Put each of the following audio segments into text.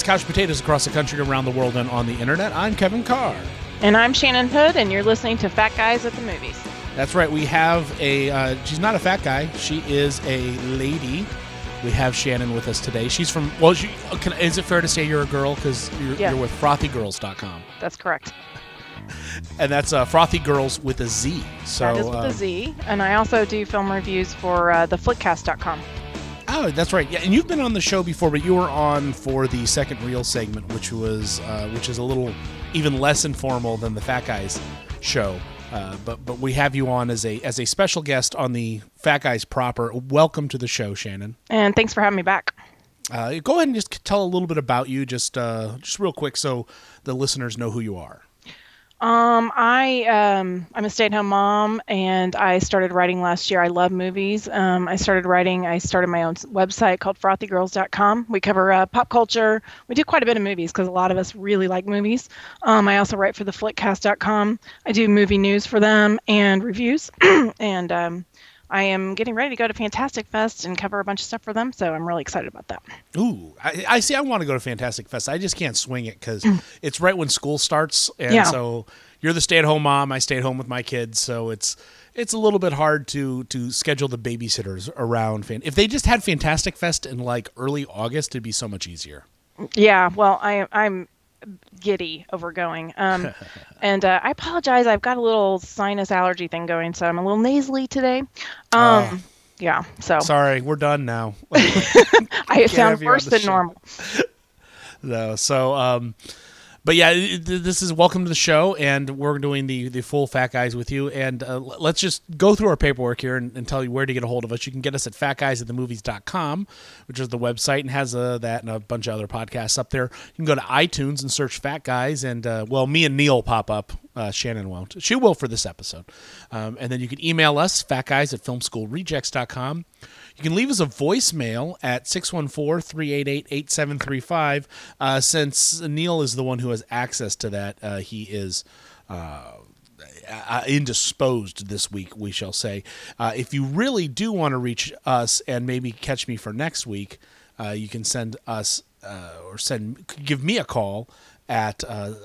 couch potatoes across the country, around the world, and on the internet. I'm Kevin Carr. And I'm Shannon Hood, and you're listening to Fat Guys at the Movies. That's right. We have she's not a fat guy. She is a lady. We have Shannon with us today. She's from, is it fair to say you're a girl? Because you're with FrothyGirls.com. That's correct. And that's Frothy Girls with a Z. So, that is with a Z. And I also do film reviews for theflickcast.com. Oh, that's right. Yeah, and you've been on the show before, but you were on for the second reel segment, which is a little even less informal than the Fat Guys show. But we have you on as a special guest on the Fat Guys proper. Welcome to the show, Shannon. And thanks for having me back. Go ahead and just tell a little bit about you, just real quick, so the listeners know who you are. I'm a stay-at-home mom, and I started writing last year. I love movies. I started my own website called FrothyGirls.com. We cover pop culture. We do quite a bit of movies because a lot of us really like movies. I also write for theflickcast.com. I do movie news for them and reviews. And I am getting ready to go to Fantastic Fest and cover a bunch of stuff for them, so I'm really excited about that. Ooh, I see. I want to go to Fantastic Fest. I just can't swing it because it's right when school starts, and so you're the stay-at-home mom. I stay at home with my kids, so it's a little bit hard to schedule the babysitters around. If they just had Fantastic Fest in like early August, it'd be so much easier. Yeah, well, I'm giddy over going. And I apologize. I've got a little sinus allergy thing going, so I'm a little nasally today. Yeah, so. Sorry, we're done now. I sound worse than normal. No, so, but yeah, this is welcome to the show, and we're doing the full Fat Guys with you. And let's just go through our paperwork here and tell you where to get a hold of us. You can get us at fatguysatthemovies.com, which is the website, and has that and a bunch of other podcasts up there. You can go to iTunes and search Fat Guys, and me and Neil pop up. Shannon won't. She will for this episode. And then you can email us, fatguys@filmschoolrejects.com. You can leave us a voicemail at 614-388-8735. Since Neil is the one who has access to that, he is indisposed this week, we shall say. If you really do want to reach us and maybe catch me for next week, you can send us give me a call at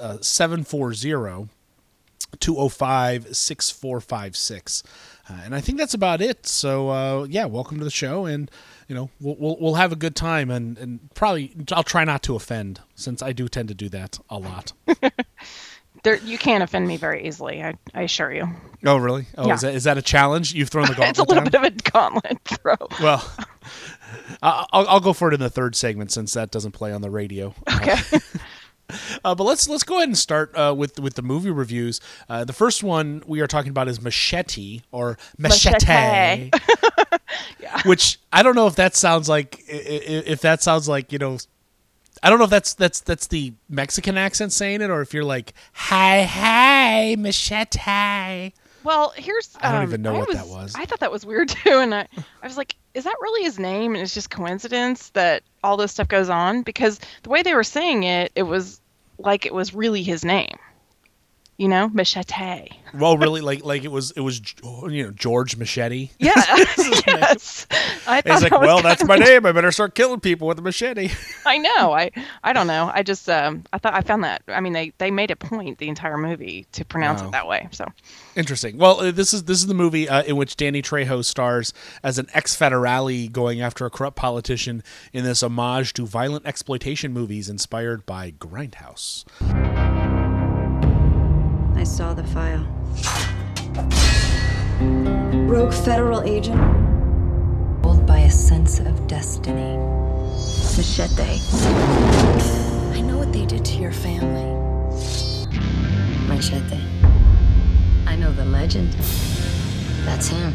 740-205-6456. And I think that's about it. So, welcome to the show, and we'll have a good time, and probably I'll try not to offend, since I do tend to do that a lot. You can't offend me very easily, I assure you. Oh, really? Oh, yeah. Is that a challenge? You've thrown the gauntlet. It's a little bit of a gauntlet throw. Well, I'll go for it in the third segment, since that doesn't play on the radio. Okay. But let's go ahead and start with the movie reviews. The first one we are talking about is Machete, or Machete. Yeah. Which I don't know if that sounds like I don't know if that's the Mexican accent saying it, or if you're like hi Machete. Well, I don't even know what that was. I thought that was weird too, and I was like, is that really his name? And it's just coincidence that all this stuff goes on, because the way they were saying it, it was like it was really his name. Machete. Well, really, like it was George Machete. Yeah. Yes. He's like, well, that's my name. I better start killing people with a machete. I know. I don't know. I just I found that. I mean, they made a point the entire movie to pronounce it that way. So interesting. Well, this is the movie in which Danny Trejo stars as an ex-federale going after a corrupt politician in this homage to violent exploitation movies inspired by Grindhouse. I saw the file. Rogue federal agent. Ruled by a sense of destiny. Machete. I know what they did to your family. Machete. I know the legend. That's him.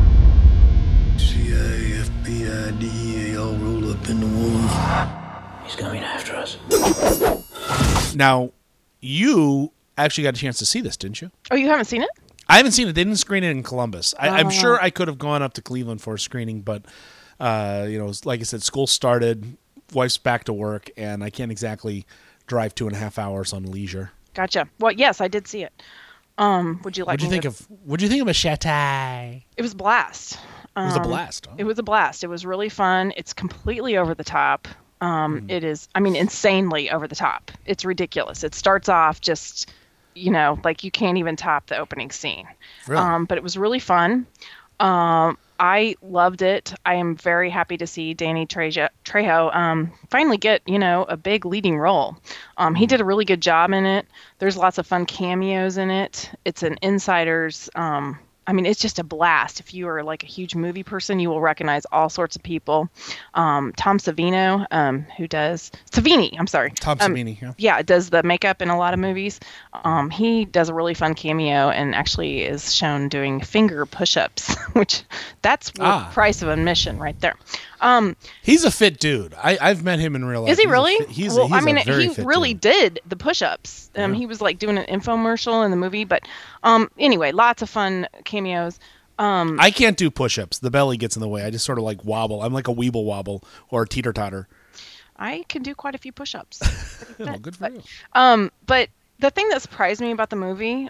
CIA, FBI, DEA all rolled up into one. He's coming after us. Now, you actually got a chance to see this, didn't you? Oh, you haven't seen it? I haven't seen it. They didn't screen it in Columbus. I'm sure I could have gone up to Cleveland for a screening, but like I said, school started, wife's back to work, and I can't exactly drive 2.5 hours on leisure. Gotcha. Well, yes, I did see it. Would you like? What'd you think of Machete? It was a blast. It was a blast. Oh. It was a blast. It was really fun. It's completely over the top. It is, I mean, insanely over the top. It's ridiculous. It starts off just, like you can't even top the opening scene. Really? But it was really fun. I loved it. I am very happy to see Danny Trejo finally get, a big leading role. He did a really good job in it. There's lots of fun cameos in it. It's an insider's. I mean, it's just a blast. If you are like a huge movie person, you will recognize all sorts of people. Tom Savini, who does Savini, I'm sorry. Tom Savini, yeah. Yeah, does the makeup in a lot of movies. He does a really fun cameo and actually is shown doing finger push-ups, which that's the price of admission right there. He's a fit dude. I've met him in real life. Is he really? He's well, a I mean, very he fit really dude. did the push-ups. He was like doing an infomercial in the movie, but anyway, lots of fun cameos. I can't do push-ups. The belly gets in the way. I just sort of like wobble. I'm like a weeble wobble or a teeter-totter. I can do quite a few push-ups. Well, good for you. But the thing that surprised me about the movie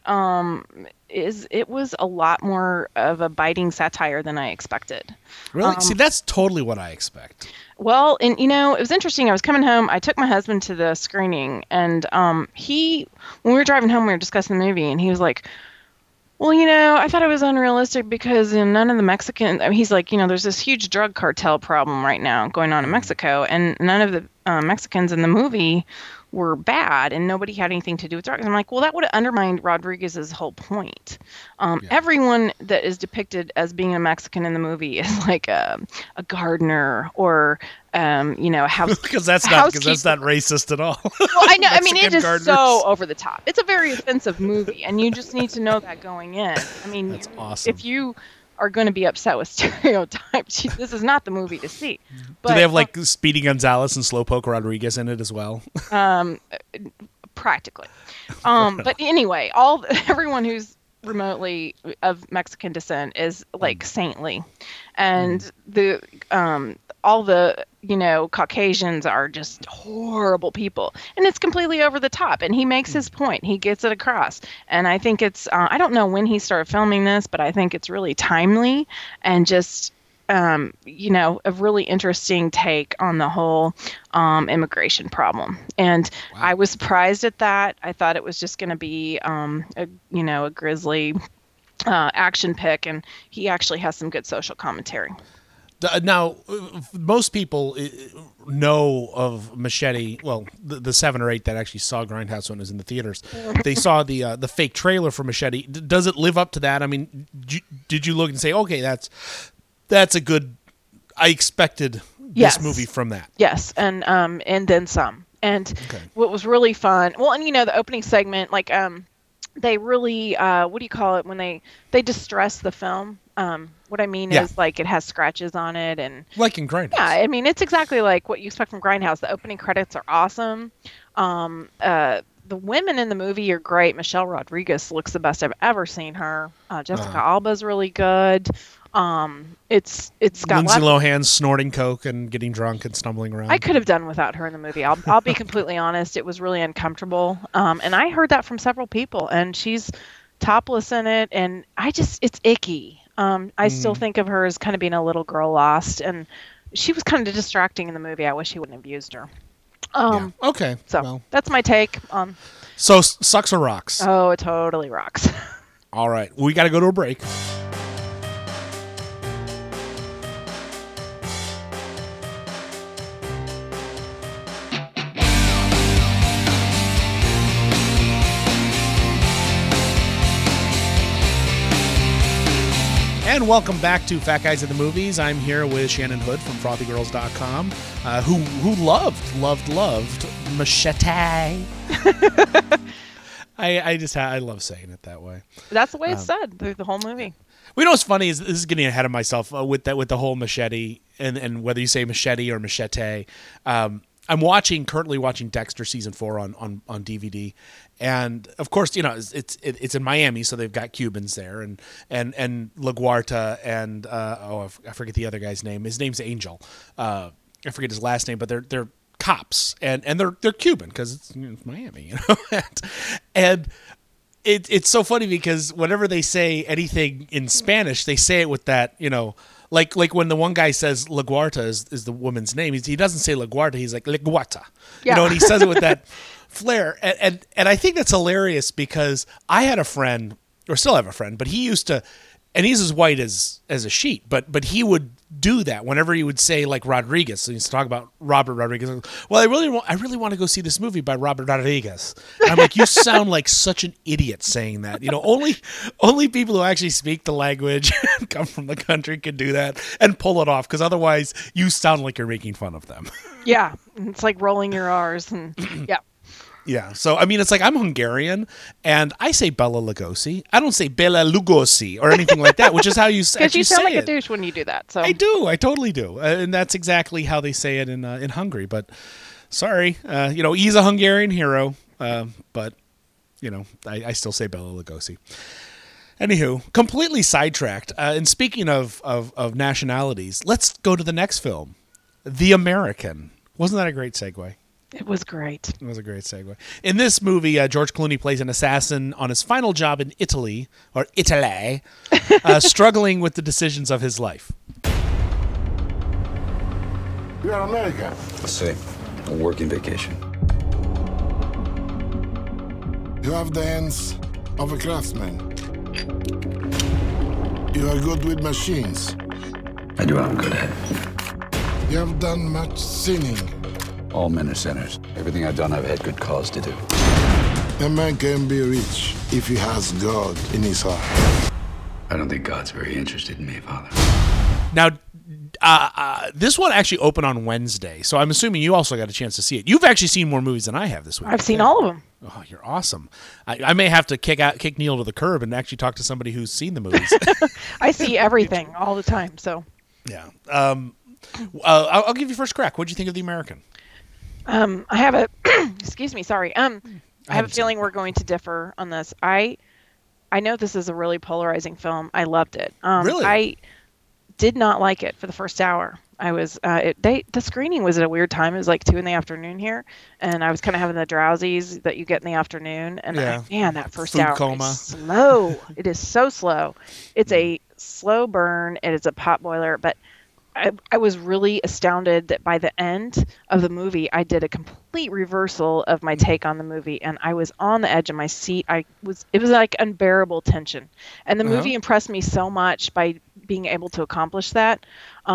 is it was a lot more of a biting satire than I expected. Really? See, that's totally what I expect. Well, and it was interesting. I was coming home. I took my husband to the screening, and when we were driving home, we were discussing the movie, and he was like, well, I thought it was unrealistic because none of the Mexicans, he's like, there's this huge drug cartel problem right now going on in Mexico, and none of the Mexicans in the movie were bad, and nobody had anything to do with drugs. I'm like, well, that would have undermined Rodriguez's whole point. Everyone that is depicted as being a Mexican in the movie is like a gardener or because that's not racist at all. Well, I know. I mean, it is gardeners. so over the top. It's a very offensive movie, and you just need to know that going in. I mean, That's awesome. If you are going to be upset with stereotypes, this is not the movie to see. But, do they have like Speedy Gonzalez and Slowpoke Rodriguez in it as well? Practically. But anyway, everyone who's remotely of Mexican descent is like saintly, and all the Caucasians are just horrible people, and it's completely over the top, and he makes his point. He gets it across, and I think it's I don't know when he started filming this, but I think it's really timely and just a really interesting take on the whole immigration problem. And wow. I was surprised at that. I thought it was just going to be a grisly action pick, and he actually has some good social commentary. Now, most people know of Machete. Well, the 7 or 8 that actually saw Grindhouse when it was in the theaters, they saw the fake trailer for Machete. Does it live up to that? I mean, did you look and say, okay, that's a good? I expected this movie from that. Yes, and then some. And what was really fun? Well, and the opening segment, like they really what do you call it when they distress the film? What I mean is like it has scratches on it, and like in Grindhouse. Yeah, I mean it's exactly like what you expect from Grindhouse. The opening credits are awesome. The women in the movie are great. Michelle Rodriguez looks the best I've ever seen her. Jessica Alba's really good. It's got Lindsay Lohan snorting coke and getting drunk and stumbling around. I could have done without her in the movie. I'll be completely honest. It was really uncomfortable. And I heard that from several people, and she's topless in it, and it's icky. I still think of her as kind of being a little girl lost, and she was kind of distracting in the movie. I wish he wouldn't have used her. Okay. So that's my take. So sucks or rocks? Oh, it totally rocks. All right. We got to go to a break. And welcome back to Fat Guys at the Movies. I'm here with Shannon Hood from FrothyGirls.com, who loved Machete. I love saying it that way. That's the way it's said through the whole movie. We know what's funny is this is getting ahead of myself with the whole machete and whether you say machete or machete. I'm currently watching Dexter season 4 on DVD, and of course it's in Miami, so they've got Cubans there and LaGuardia and I forget the other guy's name. His name's Angel. I forget his last name, but they're cops and they're Cuban because it's Miami, and it's so funny because whenever they say anything in Spanish, they say it with that Like when the one guy says LaGuardia is the woman's name, he doesn't say LaGuardia, he's like LaGuardia. Yeah. And he says it with that flair. And I think that's hilarious because I had a friend, or still have a friend, but he used to, and he's as white as a sheet, but he would do that whenever he would say like Rodriguez. So he used to talk about Robert Rodriguez. Well, I really want to go see this movie by Robert Rodriguez. And I'm like, you sound like such an idiot saying that. Only people who actually speak the language and come from the country can do that and pull it off, because otherwise you sound like you're making fun of them. Yeah, it's like rolling your R's and yeah. Yeah, so I mean, it's like I'm Hungarian, and I say Bela Lugosi. I don't say Bela Lugosi or anything like that, which is how you Because you sound like it. a douche when you do that. So I do, I totally do, and that's exactly how they say it in Hungary. But sorry, he's a Hungarian hero, but I still say Bela Lugosi. Anywho, completely sidetracked. And speaking of nationalities, let's go to the next film, The American. Wasn't that a great segue? it was great. It was a great segue. In this movie, George Clooney plays an assassin on his final job in Italy, struggling with the decisions of his life. You are American. See, a working vacation. You have the hands of a craftsman. You are good with machines. I do what I'm good at. You have done much sinning. All men are sinners. Everything I've done, I've had good cause to do. A man can be rich if he has God in his heart. I don't think God's very interested in me, Father. Now, this one actually opened on Wednesday, so I'm assuming you also got a chance to see it. You've actually seen more movies than I have this week. I've seen all of them. Oh, you're awesome. I may have to kick Neil to the curb and actually talk to somebody who's seen the movies. I see everything all the time. So Yeah. I'll give you first crack. What did you think of The American? I have a excuse me, sorry. I have a feeling we're going to differ on this. I know this is a really polarizing film. I loved it. Really? I did not like it for the first hour. I was the screening was at a weird time. It was like 2 p.m. here, and I was kind of having the drowsies that you get in the afternoon. And man, that first Food hour coma. is slow. It is so slow. It's a slow burn. It is a pot boiler, but I was really astounded that by the end of the movie, I did a complete reversal of my take on the movie, and I was on the edge of my seat. It was like unbearable tension, and the movie impressed me so much by being able to accomplish that.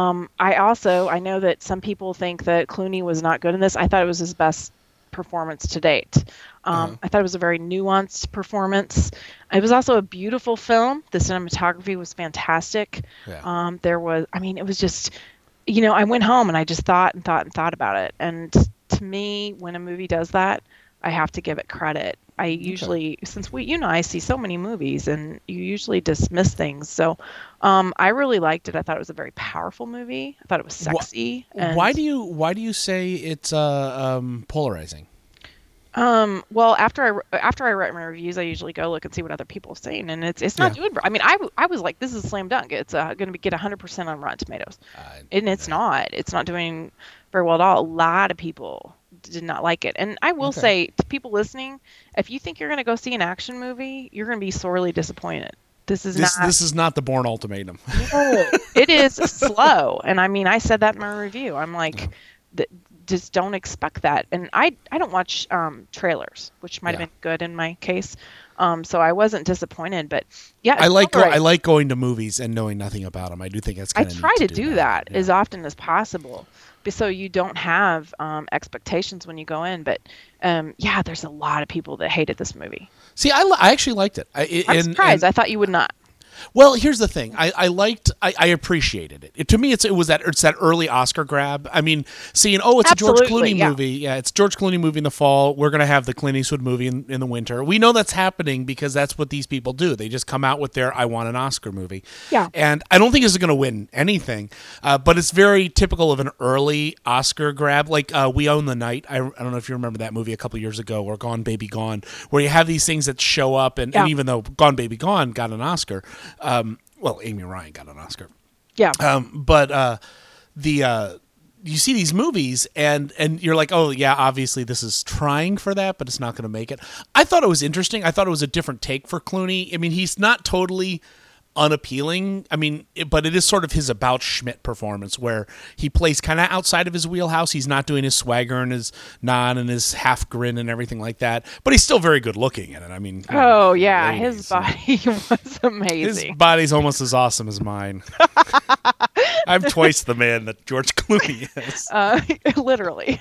I know that some people think that Clooney was not good in this. I thought it was his best performance to date. I thought it was a very nuanced performance. It was also a beautiful film. The cinematography was fantastic. Yeah. It was just, I went home and I just thought about it. And to me, when a movie does that, I have to give it credit. I usually, since I see so many movies and you usually dismiss things. So I really liked it. I thought it was a very powerful movie. I thought it was sexy. Why do you say it's polarizing? Well, after I write my reviews, I usually go look and see what other people are saying, and it's not doing. I mean, I was like, this is a slam dunk. It's going to get 100% on Rotten Tomatoes, and it's not. It's not doing very well at all. A lot of people did not like it, and I will say to people listening, if you think you're going to go see an action movie, you're going to be sorely disappointed. This is not the Bourne Ultimatum. No, it is slow, and I mean, I said that in my review. I'm like. Just don't expect that. And I don't watch trailers, which might have been good in my case. So I wasn't disappointed, but yeah. I like going to movies and knowing nothing about them. I do think that's kind of I try to do that as often as possible, so you don't have expectations when you go in. But there's a lot of people that hated this movie. See, I actually liked it. I'm surprised. I thought you would not. Well, here's the thing. I appreciated it. To me, it's that early Oscar grab. I mean, seeing, it's Absolutely, a George Clooney movie. Yeah, it's George Clooney movie in the fall. We're going to have the Clint Eastwood movie in the winter. We know that's happening because that's what these people do. They just come out with their I want an Oscar movie. Yeah. And I don't think this is going to win anything, but it's very typical of an early Oscar grab. Like We Own the Night. I don't know if you remember that movie a couple years ago, or Gone Baby Gone, where you have these things that show up, and even though Gone Baby Gone got an Oscar, Amy Ryan got an Oscar. Yeah. You see these movies and you're like, oh yeah, obviously this is trying for that, but it's not going to make it. I thought it was interesting. I thought it was a different take for Clooney. I mean, he's not totally unappealing. I mean, but it is sort of his About Schmidt performance where he plays kind of outside of his wheelhouse. He's not doing his swagger and his nod and his half grin and everything like that, but he's still very good looking in it. I mean, oh yeah, his body was amazing. His body's almost as awesome as mine. I'm twice the man that George Clooney is. Literally.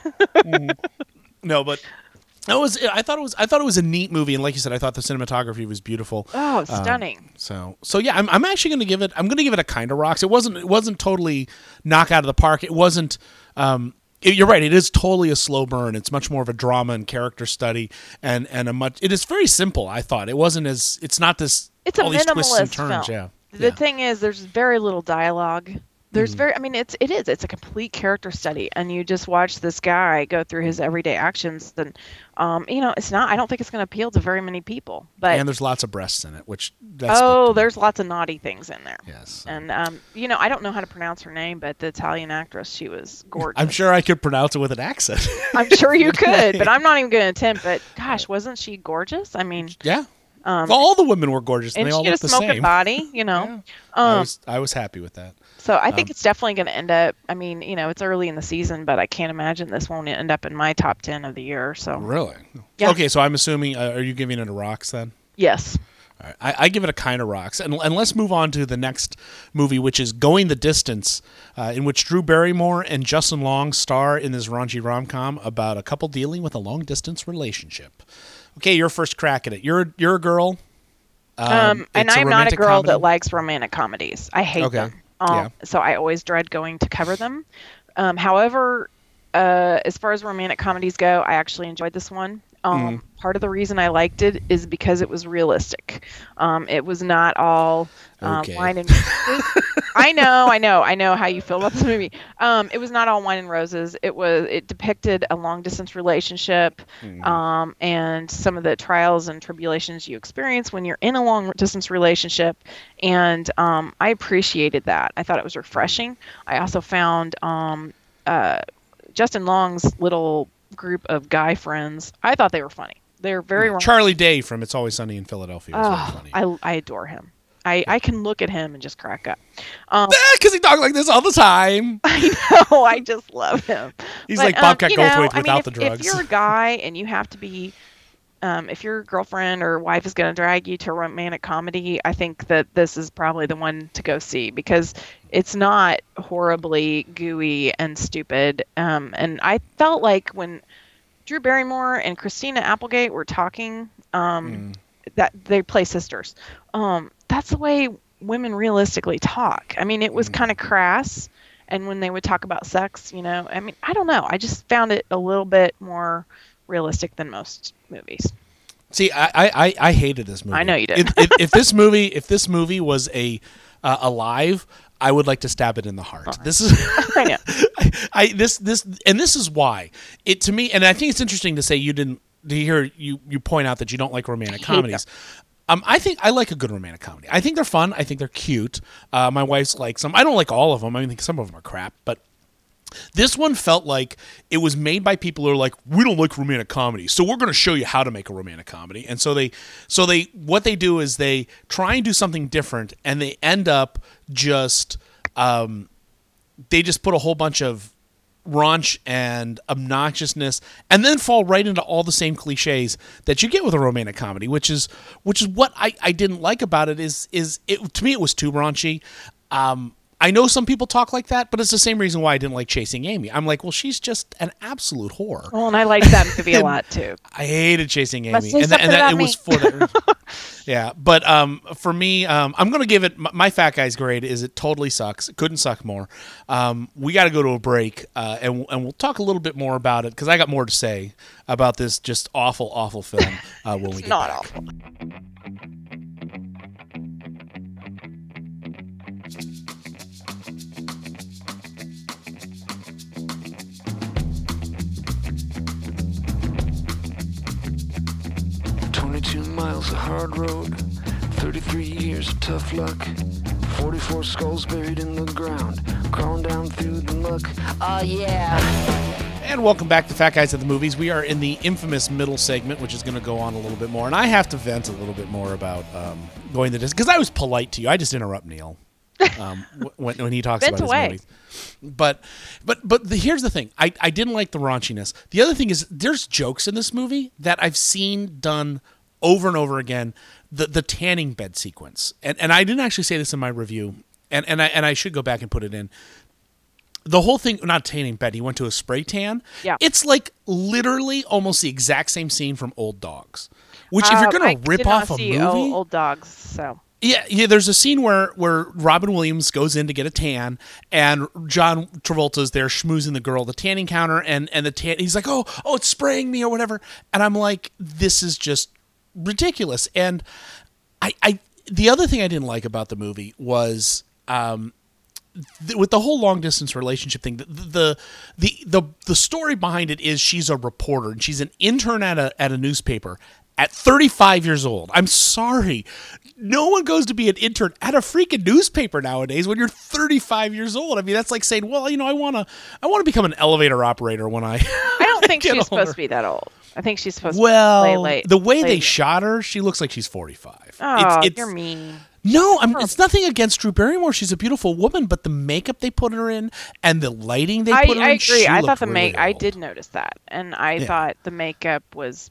No, but I thought it was a neat movie, and like you said, I thought the cinematography was beautiful. Oh, stunning. So yeah, I'm actually going to give it. I'm going to give it a kind of rocks. It wasn't totally knock out of the park. It wasn't. You're right. It is totally a slow burn. It's much more of a drama and character study, and it is very simple. I thought it wasn't as. It's not this. It's a all these twists and minimalist turns. film. Yeah. The thing is, there's very little dialogue. There's it's a complete character study, and you just watch this guy go through his everyday actions. And it's not. I don't think it's going to appeal to very many people. But and there's lots of breasts in it, which there's lots of naughty things in there. Yes. And I don't know how to pronounce her name, but the Italian actress, she was gorgeous. I'm sure I could pronounce it with an accent. I'm sure you could, but I'm not even going to attempt. But gosh, wasn't she gorgeous? I mean, yeah. All the women were gorgeous, and they all she had looked a the smoking same. body, Yeah. I was happy with that. So I think it's definitely going to end up. I mean, it's early in the season, but I can't imagine this won't end up in my top 10 of the year. So really, yeah. Okay. So I'm assuming, are you giving it a rocks then? Yes. All right. I give it a kind of rocks, and let's move on to the next movie, which is Going the Distance, in which Drew Barrymore and Justin Long star in this raunchy rom-com about a couple dealing with a long-distance relationship. Okay, your first crack at it. You're a girl. And I'm not a girl that likes romantic comedies. I hate them. So I always dread going to cover them. However, as far as romantic comedies go, I actually enjoyed this one. Part of the reason I liked it is because it was realistic. It was not all wine and roses. I know how you feel about this movie. It was not all wine and roses. It depicted a long distance relationship, and some of the trials and tribulations you experience when you're in a long distance relationship. And I appreciated that. I thought it was refreshing. I also found Justin Long's little group of guy friends. I thought they were funny. They're very Charlie Day from It's Always Sunny in Philadelphia was very funny. I adore him. I can look at him and just crack up. Because he talks like this all the time. I know. I just love him. He's like Bobcat Goldthwait without the drugs. If you're a guy and you have to be, if your girlfriend or wife is going to drag you to a romantic comedy, I think that this is probably the one to go see because it's not horribly gooey and stupid. And I felt like when Drew Barrymore and Christina Applegate were talking, that they play sisters. That's the way women realistically talk. I mean, it was kind of crass. And when they would talk about sex, I mean, I don't know. I just found it a little bit more realistic than most movies. See, I hated this movie. I know you did. If this movie was alive, I would like to stab it in the heart. This is I know. This is why it to me, and I think it's interesting to say you point out that you don't like romantic comedies. I think I like a good romantic comedy. I think they're fun. I think they're cute. My wife's likes them. I don't like all of them. I think some of them are crap, but this one felt like it was made by people who are like, we don't like romantic comedy, so we're going to show you how to make a romantic comedy. And so what they do is they try and do something different, and they end up just they just put a whole bunch of raunch and obnoxiousness, and then fall right into all the same cliches that you get with a romantic comedy, which is what I didn't like about it. Is it to me it was too raunchy. I know some people talk like that, but it's the same reason why I didn't like Chasing Amy. I'm like, well, she's just an absolute whore. Well, and I liked that movie a lot too. I hated Chasing Amy, and that it was for the yeah. But for me, I'm going to give it my fat guy's grade. Is it totally sucks? It couldn't suck more. We got to go to a break, and we'll talk a little bit more about it because I got more to say about this just awful film when we get back. Awful. 22 miles of hard road, 33 years of tough luck, 44 skulls buried in the ground, crawling down through the muck. Oh yeah. And welcome back to Fat Guys at the Movies. We are in the infamous middle segment, which is going to go on a little bit more. And I have to vent a little bit more about going to this, because I was polite to you. I just interrupt Neil when he talks about his movies. But here's the thing. I didn't like the raunchiness. The other thing is there's jokes in this movie that I've seen done over and over again. The tanning bed sequence. And I didn't actually say this in my review. And I should go back and put it in. The whole thing, not tanning bed, he went to a spray tan. Yeah. It's like literally almost the exact same scene from Old Dogs. Which, if you're going to rip off a movie... Old Dogs, so... Yeah, there's a scene where Robin Williams goes in to get a tan, and John Travolta's there schmoozing the girl at the tanning counter, and he's like, oh, it's spraying me or whatever. And I'm like, this is just ridiculous. And the other thing I didn't like about the movie was... with the whole long distance relationship thing, the story behind it is she's a reporter and she's an intern at a newspaper at 35 years old. I'm sorry. No one goes to be an intern at a freaking newspaper nowadays when you're 35 years old. I mean, that's like saying, well, I want to become an elevator operator when I don't think she's supposed to be that old. I think she's supposed to play late. The way they shot her, she looks like she's 45. Oh, you're mean. No, it's nothing against Drew Barrymore. She's a beautiful woman, but the makeup they put her in and the lighting they put her in, I agree. I thought I did notice that, and I thought the makeup was.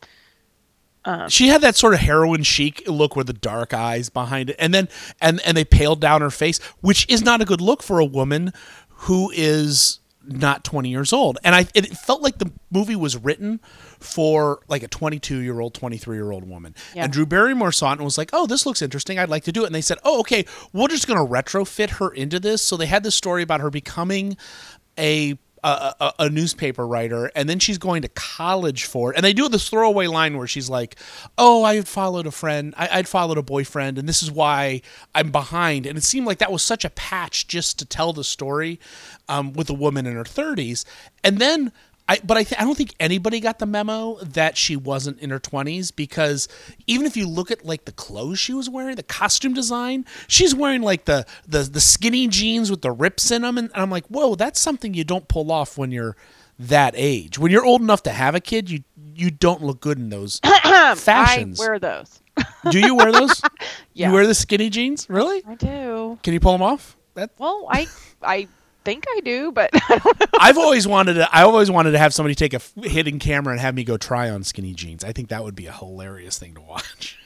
She had that sort of heroin chic look with the dark eyes behind it, and then and they paled down her face, which is not a good look for a woman who is not 20 years old. And it felt like the movie was written for like a 22-year-old, 23-year-old woman. Yeah. And Drew Barrymore saw it and was like, oh, this looks interesting. I'd like to do it. And they said, oh, okay, we're just going to retrofit her into this. So they had this story about her becoming a newspaper writer, and then she's going to college for it. And they do this throwaway line where she's like, oh, I had followed a friend. I'd followed a boyfriend, and this is why I'm behind. And it seemed like that was such a patch just to tell the story with a woman in her 30s. And then I don't think anybody got the memo that she wasn't in her 20s, because even if you look at like the clothes she was wearing, the costume design, she's wearing like the skinny jeans with the rips in them, and I'm like, whoa, that's something you don't pull off when you're that age. When you're old enough to have a kid, you don't look good in those fashions. I wear those. Do you wear those? Yeah. You wear the skinny jeans? Really? I do. Can you pull them off? Well, I think I do, but I don't know. I always wanted to have somebody take a hidden camera and have me go try on skinny jeans. I think that would be a hilarious thing to watch.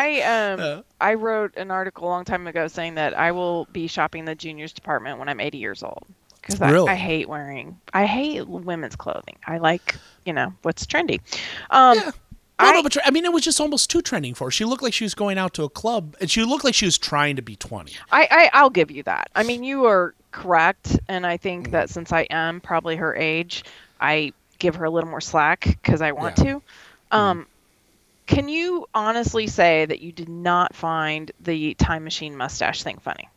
I wrote an article a long time ago saying that I will be shopping the juniors department when I'm 80 years old, because really? I hate women's clothing. I like, what's trendy. Yeah. No, but I mean, it was just almost too trending for her. She looked like she was going out to a club, and she looked like she was trying to be 20. I'll give you that. I mean, you are correct, and I think that since I am probably her age, I give her a little more slack because I want to. Can you honestly say that you did not find the time machine mustache thing funny?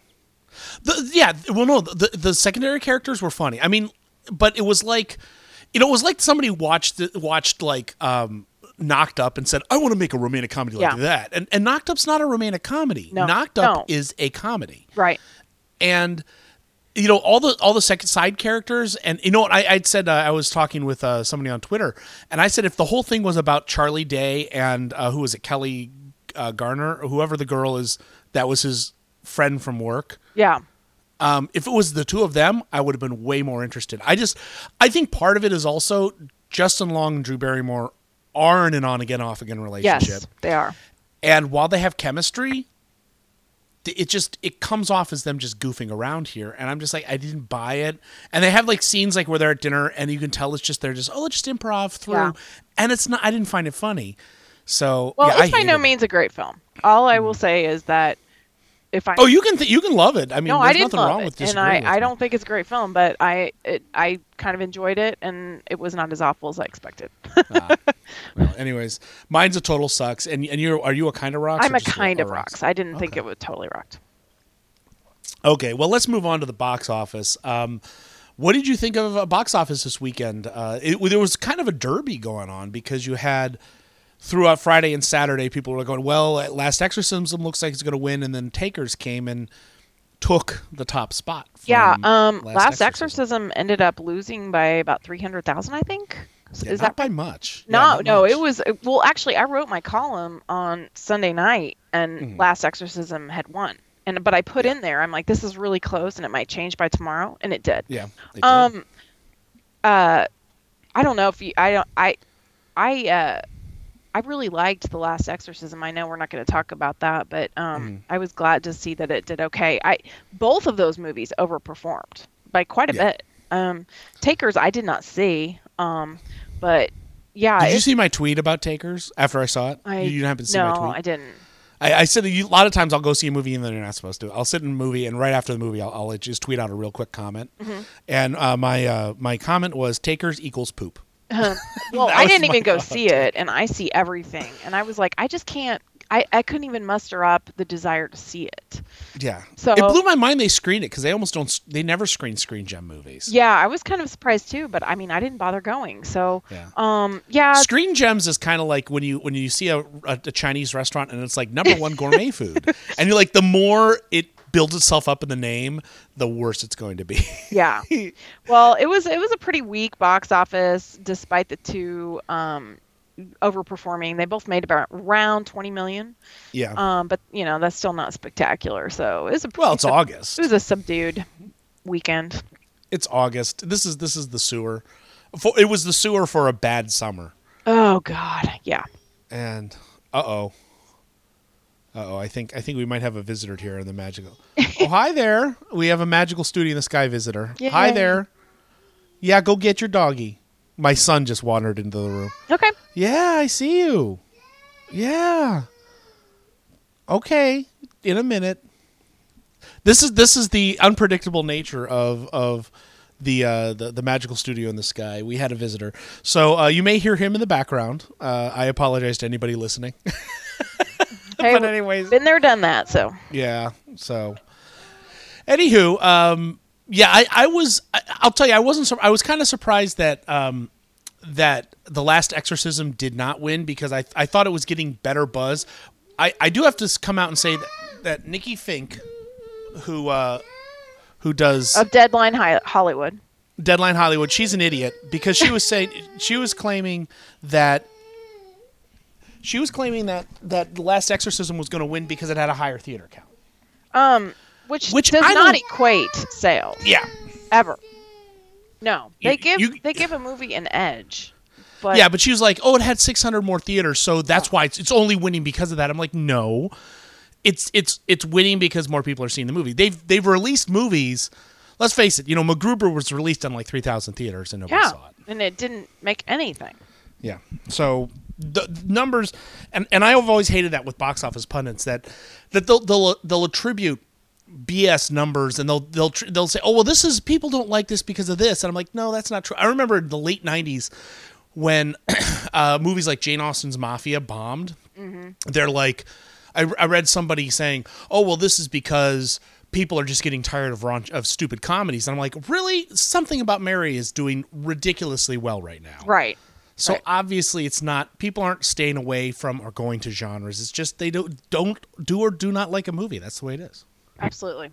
The secondary characters were funny. I mean, but it was like, it was like somebody watched like Knocked Up and said, I want to make a romantic comedy like that. And Knocked Up's not a romantic comedy. No, Knocked Up is a comedy. Right. And all the second side characters, and what I'd said, I was talking with somebody on Twitter, and I said if the whole thing was about Charlie Day and who was it, Kelly Garner, or whoever the girl is that was his friend from work. Yeah. If it was the two of them, I would have been way more interested. I think part of it is also Justin Long and Drew Barrymore are in an on again, off again relationship. Yes, they are. And while they have chemistry, it comes off as them just goofing around here, and I'm just like, I didn't buy it. And they have like scenes like where they're at dinner, and you can tell it's just let's just improv through, and it's not. I didn't find it funny. So it's by no means a great film. All I will say is that if I you can love it. I mean, there's nothing wrong with disagreeing. And I don't think it's a great film, but I kind of enjoyed it, and it was not as awful as I expected. Well, anyways, mine's a total sucks. And are you a kind of rocks? I'm a kind of rocks. I didn't think it would totally rocked. Okay, well, let's move on to the box office. What did you think of box office this weekend? There was kind of a derby going on because you had throughout Friday and Saturday, people were going, well, Last Exorcism looks like it's going to win, and then Takers came and took the top spot. From Yeah. Exorcism. Last Exorcism ended up losing by about 300,000, I think. Yeah, Is not that by much. No, Yeah, not no, much. it was well. Actually, I wrote my column on Sunday night, and Last Exorcism had won. But I put in there, I'm like, this is really close, and it might change by tomorrow, and it did. Yeah. It did. I don't know if you. I really liked The Last Exorcism. I know we're not going to talk about that, but I was glad to see that it did okay. Both of those movies overperformed by quite a bit. Takers, I did not see, but yeah. Did you see my tweet about Takers after I saw it? You didn't happen to see my tweet? No, I didn't. I said that a lot of times I'll go see a movie and then you're not supposed to. I'll sit in a movie and right after the movie I'll just tweet out a real quick comment. And my comment was Takers equals poop. Well, That I was didn't my even go thought. see it, and I see everything, and I was like, I just can't. I couldn't even muster up the desire to see it. Yeah. So- it blew my mind they screened it because they almost don't. They never screen Gem movies. Yeah, I was kind of surprised too, but I mean, I didn't bother going. So, Yeah. yeah, Screen Gems is kind of like when you see a Chinese restaurant and it's like #1 gourmet food, and you're like, the more it builds itself up in the name, the worse it's going to be. yeah. Well, it was a pretty weak box office, despite the two overperforming. They both made around 20 million. Yeah. But that's still not spectacular. So it's Well, it's August. It was a subdued weekend. It's August. This is the sewer. It was the sewer for a bad summer. Oh God, yeah. And I think we might have a visitor here in the magical. Oh, hi there. We have a magical studio in the sky visitor. Yay. Hi there. Yeah, go get your doggy. My son just wandered into the room. Okay. Yeah, I see you. Yeah. Okay, in a minute. This is the unpredictable nature of the magical studio in the sky. We had a visitor, so you may hear him in the background. I apologize to anybody listening. Hey, But anyways, been there, done that. So yeah. So, anywho, yeah, I'll tell you, I was kind of surprised that that The Last Exorcism did not win because I thought it was getting better buzz. I do have to come out and say that Nikki Fink, who does of Deadline Hollywood. Deadline Hollywood, she's an idiot because she was claiming that The Last Exorcism was going to win because it had a higher theater count. Which Which does I not don't- equate sales Yeah. ever. No, they You- give a movie an edge. But Yeah, but she was like, "Oh, it had 600 more theaters, so that's why it's only winning because of that." I'm like, "No, it's winning because more people are seeing the movie. They've released movies. Let's face it, MacGruber was released on like 3,000 theaters and nobody yeah, saw it. and it didn't make anything. Yeah, so the numbers, and I've always hated that with box office pundits that they'll attribute BS numbers and they'll say, "Oh, well, this is people don't like this because of this," and I'm like, "No, that's not true." I remember in the late '90s. When movies like Jane Austen's Mafia bombed, they're like, I read somebody saying, "Oh, well, this is because people are just getting tired of stupid comedies." And I'm like, really? Something About Mary is doing ridiculously well right now. Right. So right. obviously it's not, people aren't staying away from or going to genres. It's just they don't do or do not like a movie. That's the way it is. Absolutely.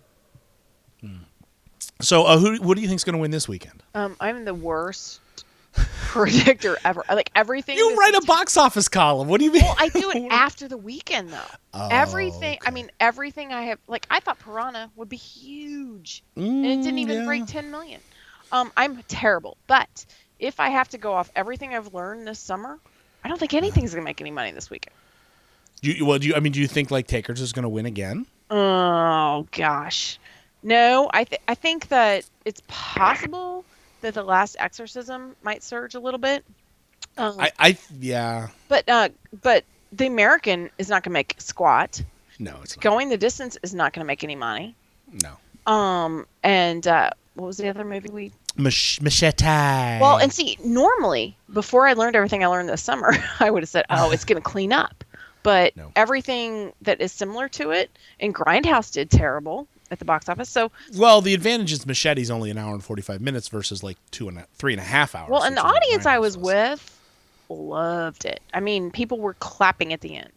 So what do you think is going to win this weekend? I'm the worst predictor ever. Like everything. You write a box office column. What do you mean? Well, I do it after the weekend though. Everything. okay. I mean, everything I have. Like I thought Piranha would be huge, and it didn't even yeah. break 10 million. I'm terrible, but if I have to go off everything I've learned this summer, I don't think anything's gonna make any money this weekend. Do you think like Takers is going to win again? Oh gosh, no. I think that it's possible that The Last Exorcism might surge a little bit. Yeah. But The American is not gonna make squat. No, it's not. Going the Distance is not gonna make any money. No. And what was the other movie we? Machete. Well, and see, normally before I learned everything I learned this summer, I would have said, "Oh, it's gonna clean up." But No. everything that is similar to it, and Grindhouse did terrible at the box office. So, Well, the advantage is Machete's only an hour and 45 minutes versus like 3.5 hours. well, and the which is what audience I Grindhouse was with loved it. I mean, people were clapping at the end.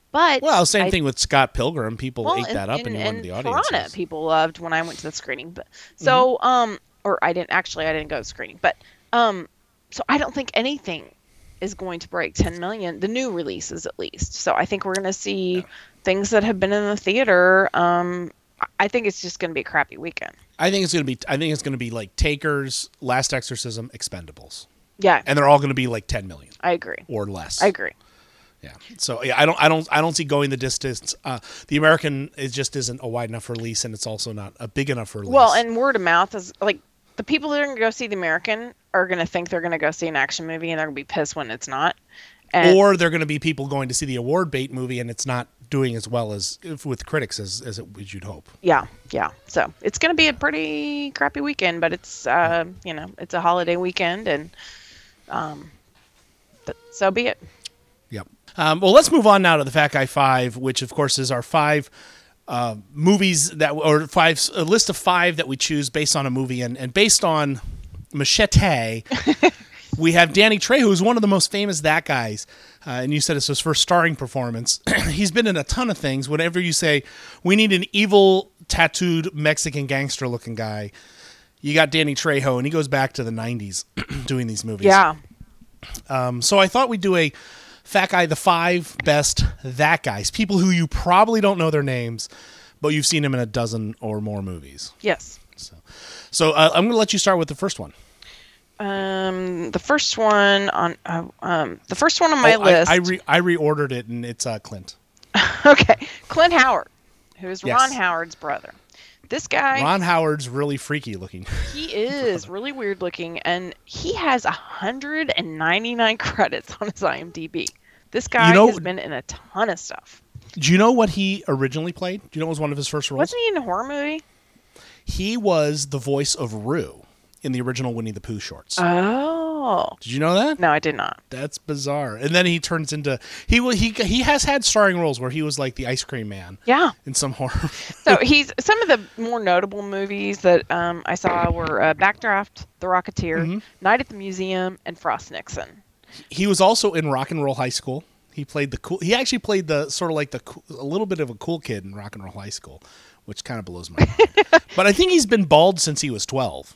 But Well, same thing with Scott Pilgrim. People ate that up, and he won and the audience. Piranha people loved when I went to the screening. But so or I didn't go to the screening, but so I don't think anything is going to break 10 million. The new releases, at least. So I think we're going to see things that have been in the theater. I think it's just going to be a crappy weekend. I think it's going to be like Takers, Last Exorcism, Expendables. Yeah, And they're all going to be like 10 million. I agree. Or less. I agree. Yeah. So yeah, I don't see going the distance. The American just isn't a wide enough release, and it's also not a big enough release. Well, and word of mouth is like the people that are going to go see the American are going to think they're going to go see an action movie, and they're going to be pissed when it's not. Or they're going to be people going to see the award bait movie, and it's not doing as well as with critics as you'd hope. Yeah. So it's going to be a pretty crappy weekend, but it's it's a holiday weekend, and so be it. Yep. Well, let's move on now to the Fat Guy 5, which of course is our 5 movies a list of 5 that we choose based on a movie, and based on Machete. We have Danny Trejo, who's one of the most famous That Guys, and you said it's his first starring performance. He's been in a ton of things. Whenever you say, we need an evil, tattooed, Mexican gangster-looking guy, you got Danny Trejo, and he goes back to the 90s doing these movies. Yeah. So I thought we'd do a Fat Guy, the 5 best That Guys, people who you probably don't know their names, but you've seen them in a dozen or more movies. Yes. So I'm going to let you start with the first one. The first one on my list. I reordered it, and it's Clint. Okay, Clint Howard, who is Yes. Ron Howard's brother. This guy, Ron Howard's really freaky looking. he is really weird looking, and he has 199 credits on his IMDb. This guy has been in a ton of stuff. Do you know what he originally played? Do you know what was one of his first roles? Wasn't he in a horror movie? He was the voice of Roo in the original Winnie the Pooh shorts. Oh. Did you know that? No, I did not. That's bizarre. And then he turns into he has had starring roles where he was like the ice cream man. Yeah. In some horror. So he's some of the more notable movies that I saw were Backdraft, The Rocketeer, Night at the Museum, and Frost Nixon. He was also in Rock and Roll High School. He played he actually played the sort of like a little bit of a cool kid in Rock and Roll High School, which kind of blows my mind. But I think he's been bald since he was 12.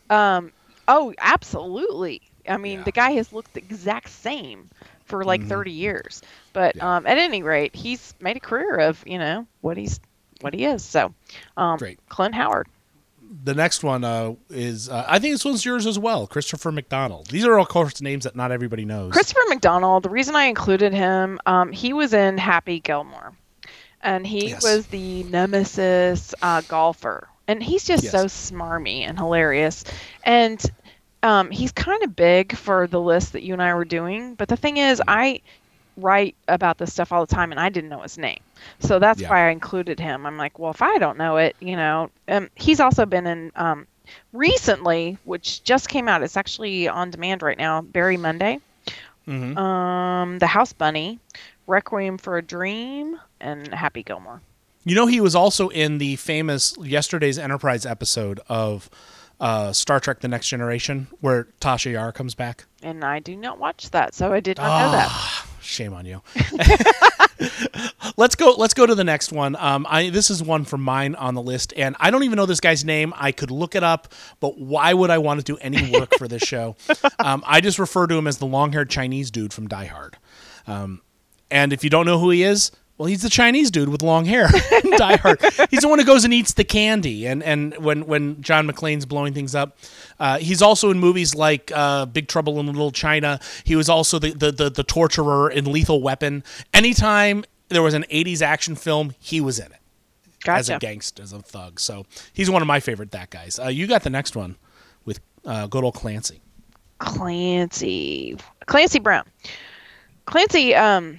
Oh, absolutely. I mean, the guy has looked the exact same for like 30 years. But at any rate, he's made a career of, what he is. So, Great. Clint Howard. The next one is, I think this one's yours as well, Christopher McDonald. These are, of course, names that not everybody knows. Christopher McDonald, the reason I included him, he was in Happy Gilmore. And he was the nemesis golfer. And he's just so smarmy and hilarious. And he's kind of big for the list that you and I were doing. But the thing is, I write about this stuff all the time, and I didn't know his name. So that's why I included him. I'm like, well, if I don't know it, he's also been in recently, which just came out. It's actually on demand right now, Barry Monday, The House Bunny, Requiem for a Dream, and Happy Gilmore. He was also in the famous Yesterday's Enterprise episode of Star Trek The Next Generation, where Tasha Yar comes back. And I do not watch that, so I did not know that. Shame on you. Let's go to the next one. This is one from mine on the list, and I don't even know this guy's name. I could look it up, but why would I want to do any work for this show? I just refer to him as the long-haired Chinese dude from Die Hard. And if you don't know who he is, well, he's the Chinese dude with long hair in Die Hard. He's the one who goes and eats the candy, and when John McClane's blowing things up. He's also in movies like Big Trouble in Little China. He was also the torturer in Lethal Weapon. Anytime there was an 80s action film, he was in it. Gotcha. As a gangster, as a thug. So he's one of my favorite That Guys. You got the next one with good old Clancy. Clancy Brown. Clancy,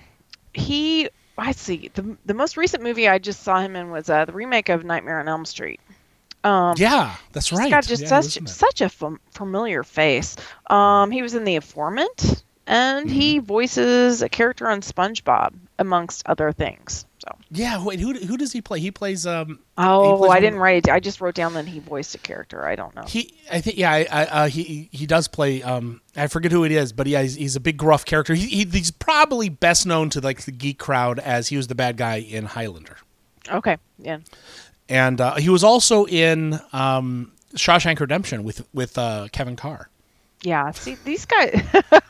the most recent movie I just saw him in was the remake of Nightmare on Elm Street. Yeah, that's right. He's got such a familiar face. He was in The Informant, and he voices a character on SpongeBob, amongst other things. So. Yeah. Wait, who does he play? He plays. Oh, he plays I didn't write it. I just wrote down that he voiced a character. I don't know. I think, yeah, he does play. I forget who it is, but yeah, he's a big gruff character. He's probably best known to like the geek crowd as he was the bad guy in Highlander. Okay, yeah. And he was also in Shawshank Redemption with Kevin Carr. Yeah. See, these guys.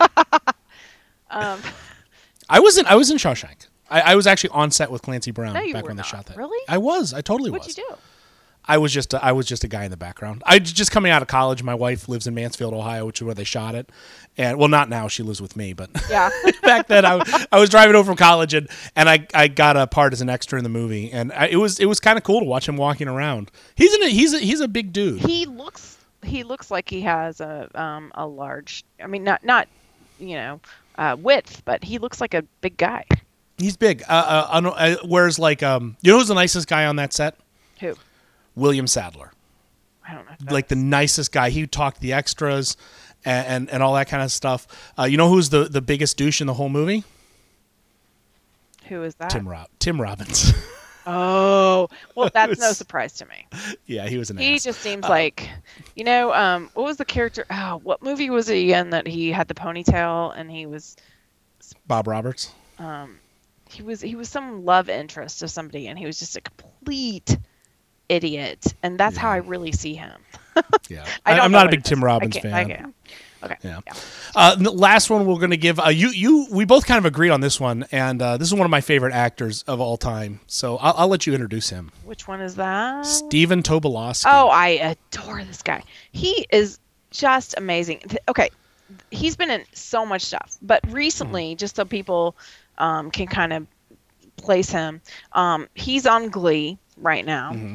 I was in Shawshank. I was actually on set with Clancy Brown No, you back were when they not. shot that. Really? I was. I totally What'd was. you do? I was just a guy in the background. I just coming out of college. My wife lives in Mansfield, Ohio, which is where they shot it. And well, not now. She lives with me, but Yeah. back then I was driving over from college and I got a part as an extra in the movie, and it was kind of cool to watch him walking around. He's a big dude. He looks like he has a large. I mean, not width, but he looks like a big guy. He's big. Whereas like who's the nicest guy on that set? Who? William Sadler. I don't know. Like the nicest guy. He talked the extras and all that kind of stuff. You know who's the biggest douche in the whole movie? Who is that? Tim Robbins. Oh, well, that's no surprise to me. Yeah, he was an He ass. just seems like, what was the character? Oh, what movie was he in that he had the ponytail and he was Bob Roberts. he was some love interest of somebody and he was just a complete idiot, and that's how I really see him. Yeah, I don't I'm know not a what big it is. Tim Robbins I fan. can't. Okay. Yeah. The last one we're going to give we both kind of agreed on this one, and this is one of my favorite actors of all time. So I'll let you introduce him. Which one is that? Stephen Tobolowsky. Oh, I adore this guy. He is just amazing. Okay, he's been in so much stuff, but recently, just so people can kind of place him, he's on Glee right now. Mm-hmm.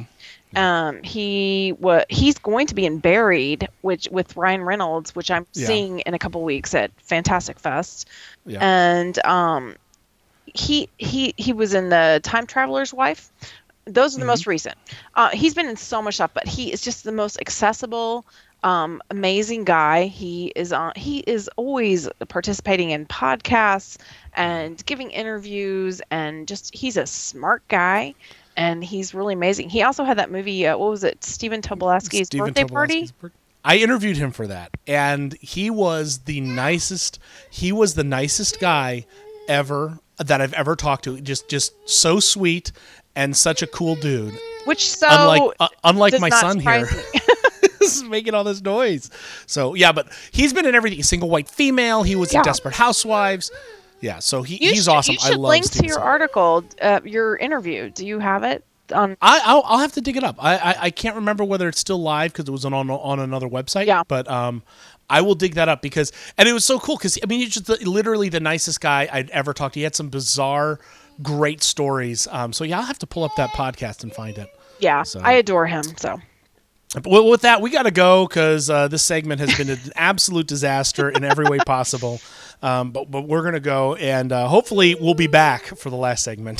He's going to be in Buried, with Ryan Reynolds, which I'm seeing in a couple weeks at Fantastic Fest. Yeah. And he was in the Time Traveler's Wife. Those are the most recent. He's been in so much stuff, but he is just the most accessible, amazing guy. He is always participating in podcasts and giving interviews, and just he's a smart guy. And he's really amazing. He also had that movie, what was it, Stephen Tobolowsky's Birthday Party? I interviewed him for that, and he was the nicest guy ever that I've ever talked to. Just so sweet and such a cool dude. Which unlike my son here. Is making all this noise. So yeah, but he's been in everything. Single white female. He was in Desperate Housewives. Yeah, so he's awesome. You should I love link Steven to your Seagal. article, your interview. Do you have it? I'll have to dig it up. I can't remember whether it's still live because it was on another website. Yeah. But I will dig that up and it was so cool because I mean he's just literally the nicest guy I'd ever talked to. He had some bizarre, great stories. So yeah, I'll have to pull up that podcast and find it. Yeah, So. I adore him. So. Well, with that, we got to go because this segment has been an absolute disaster in every way possible. But we're going to go, and hopefully we'll be back for the last segment.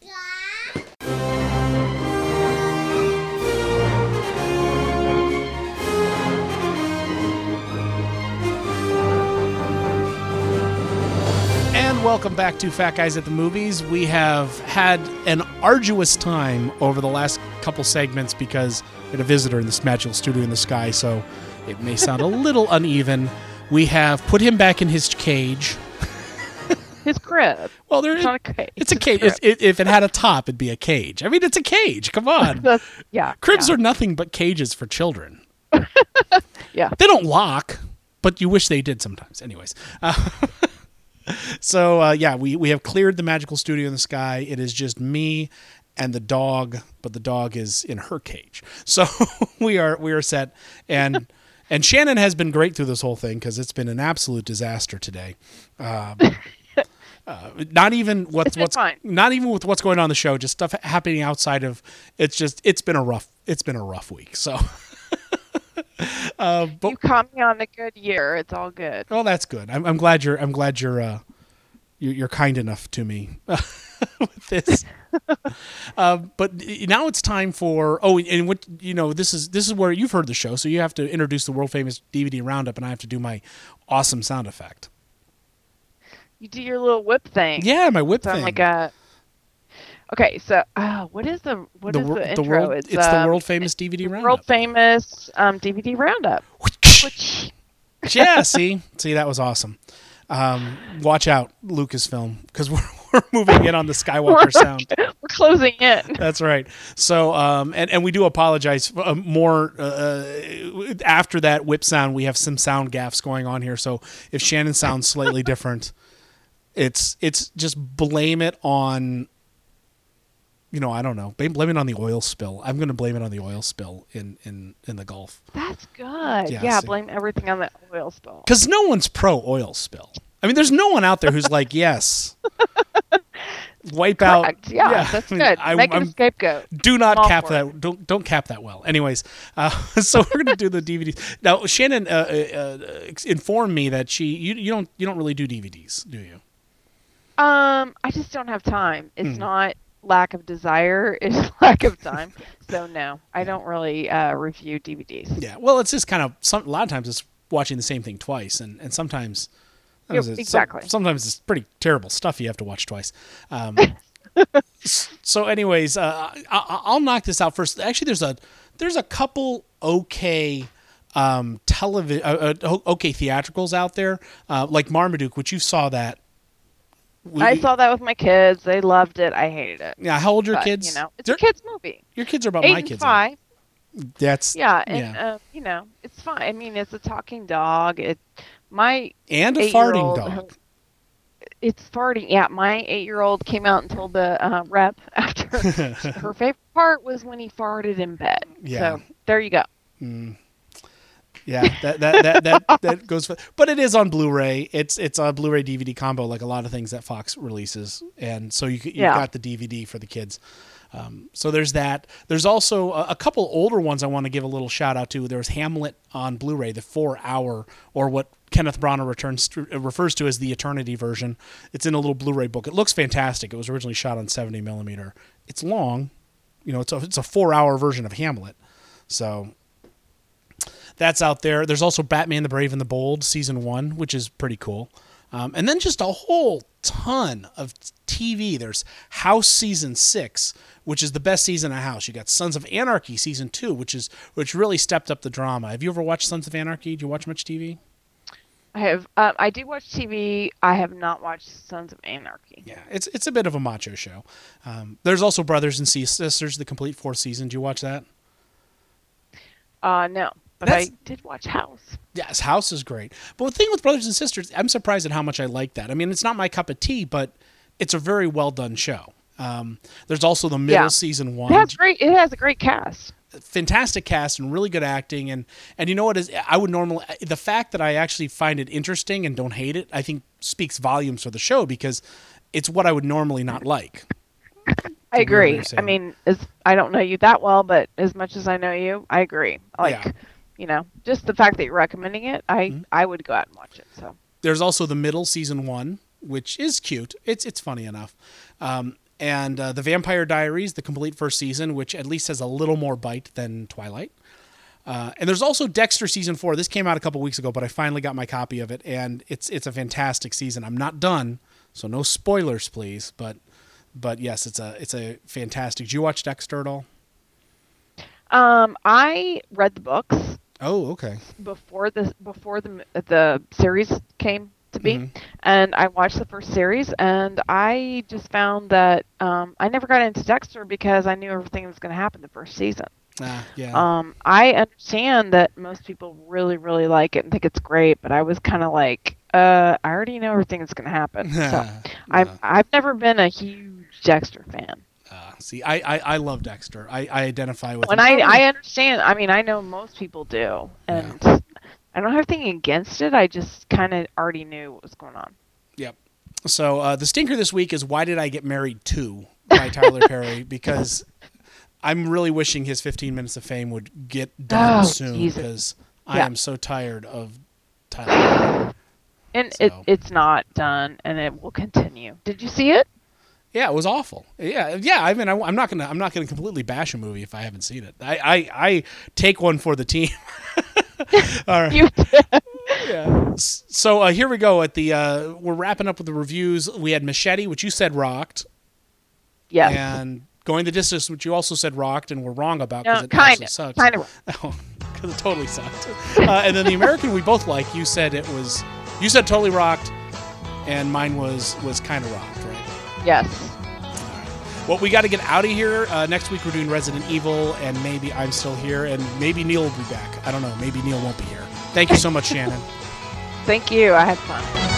And welcome back to Fat Guys at the Movies. We have had an arduous time over the last couple segments because we had a visitor in this magical studio in the sky, so it may sound a little uneven. We have put him back in his cage. His crib. Well, It's not a cage. It's a cage. If it had a top, it'd be a cage. I mean, it's a cage. Come on. Cribs are nothing but cages for children. Yeah. They don't lock, but you wish they did sometimes. Anyways. So, we have cleared the magical studio in the sky. It is just me and the dog, but the dog is in her cage. So we are set. And Shannon has been great through this whole thing because it's been an absolute disaster today. Not even with what's going on in the show, just stuff happening outside of it's been a rough week. So but you caught me on a good year. It's all good. Oh, that's good. I'm glad you're kind enough to me with this. But now it's time for this is where you've heard the show, so you have to introduce the world famous DVD roundup, and I have to do my awesome sound effect. You do your little whip thing. Yeah, my whip thing. Like a. Okay, so what is the intro? It's the world famous DVD roundup. World famous DVD roundup. Yeah, see, that was awesome. Watch out, Lucasfilm, because we're moving in on the Skywalker sound. We're closing in. That's right. So, and we do apologize more after that whip sound. We have some sound gaffes going on here. So if Shannon sounds slightly different, it's just blame it on. I don't know. Blame it on the oil spill. I'm going to blame it on the oil spill in the Gulf. That's good. Yeah, blame everything on the oil spill. Because no one's pro oil spill. I mean, there's no one out there who's like, yes, wipe Correct. out. Yeah, that's good. Make it a scapegoat. Do not cap that. Don't cap that well. Anyways, so we're going to do the DVDs now. Shannon informed me that you don't really do DVDs, do you? I just don't have time. It's not lack of desire, it's lack of time. So no, I don't really review DVDs. Yeah, well, it's just kind of a lot of times it's watching the same thing twice, and sometimes exactly. Sometimes it's pretty terrible stuff you have to watch twice. So, anyways, I'll knock this out first. Actually, there's a couple okay okay theatricals out there, like Marmaduke, which you saw that. I saw that with my kids. They loved it. I hated it. Yeah, how old are your kids? It's a kids movie. Your kids are about 8 my and kids. 5. That's it's fine. I mean, it's a talking dog. And a farting dog. It's farting. Yeah, my 8-year-old came out and told the rep after her favorite part was when he farted in bed. Yeah. So there you go. Yeah, that goes for, but it is on Blu-ray. It's a Blu-ray DVD combo, like a lot of things that Fox releases, and so you've got the DVD for the kids. So there's that. There's also a couple older ones I want to give a little shout out to. There was Hamlet on Blu-ray, the 4-hour, or what Kenneth Branagh refers to as the Eternity version. It's in a little Blu-ray book. It looks fantastic. It was originally shot on 70 millimeter. It's long, it's a 4-hour version of Hamlet. So that's out there. There's also Batman the Brave and the Bold season 1, which is pretty cool. And then just a whole ton of TV. There's House season 6, which is the best season of House. You got Sons of Anarchy season 2, which really stepped up the drama. Have you ever watched Sons of Anarchy? Do you watch much TV? I have. I do watch TV. I have not watched Sons of Anarchy. Yeah, it's a bit of a macho show. There's also Brothers and Sisters, the complete 4th season. Do you watch that? No. But I did watch House. Yes, House is great. But the thing with Brothers and Sisters, I'm surprised at how much I like that. I mean, it's not my cup of tea, but it's a very well done show. There's also the middle season 1. It has a great cast. Fantastic cast and really good acting. And you know what is? I would normally, the fact that I actually find it interesting and don't hate it, I think speaks volumes for the show, because it's what I would normally not like. I agree. I mean, I don't know you that well, but as much as I know you, I agree. Just the fact that you're recommending it, I would go out and watch it. So there's also the middle season 1, which is cute. It's funny enough. And the Vampire Diaries, the complete 1st season, which at least has a little more bite than Twilight. And there's also Dexter season 4. This came out a couple weeks ago, but I finally got my copy of it, and it's a fantastic season. I'm not done, so no spoilers, please. But yes, it's a fantastic. Did you watch Dexter at all? I read the books. Oh, okay. Before the series came to be, and I watched the first series, and I just found that I never got into Dexter because I knew everything was going to happen the first season. Yeah. I understand that most people really, really like it and think it's great, but I was kind of like, I already know everything that's going to happen. So I've never been a huge Dexter fan. See, I love Dexter. I identify with him. And I understand. I mean, I know most people do, and I don't have anything against it. I just kind of already knew what was going on. Yep. So the stinker this week is Why Did I Get Married 2 by Tyler Perry, because I'm really wishing his 15 Minutes of Fame would get done soon, because I am so tired of Tyler Perry. And it's not done, and it will continue. Did you see it? Yeah, it was awful. Yeah. I mean, I'm not gonna completely bash a movie if I haven't seen it. I take one for the team. All right. You did. Yeah. So here we go. We're wrapping up with the reviews. We had Machete, which you said rocked. Yes. And Going the Distance, which you also said rocked and were wrong about because No, it kind actually of. sucked. Kind of. Because it totally sucked. And then The American we both like, you said totally rocked, and mine was kind of rocked, right? Yes. Well, we got to get out of here. Next week we're doing Resident Evil, and maybe I'm still here, and maybe Neil will be back. I don't know. Maybe Neil won't be here. Thank you so much, Shannon. Thank you. I had fun.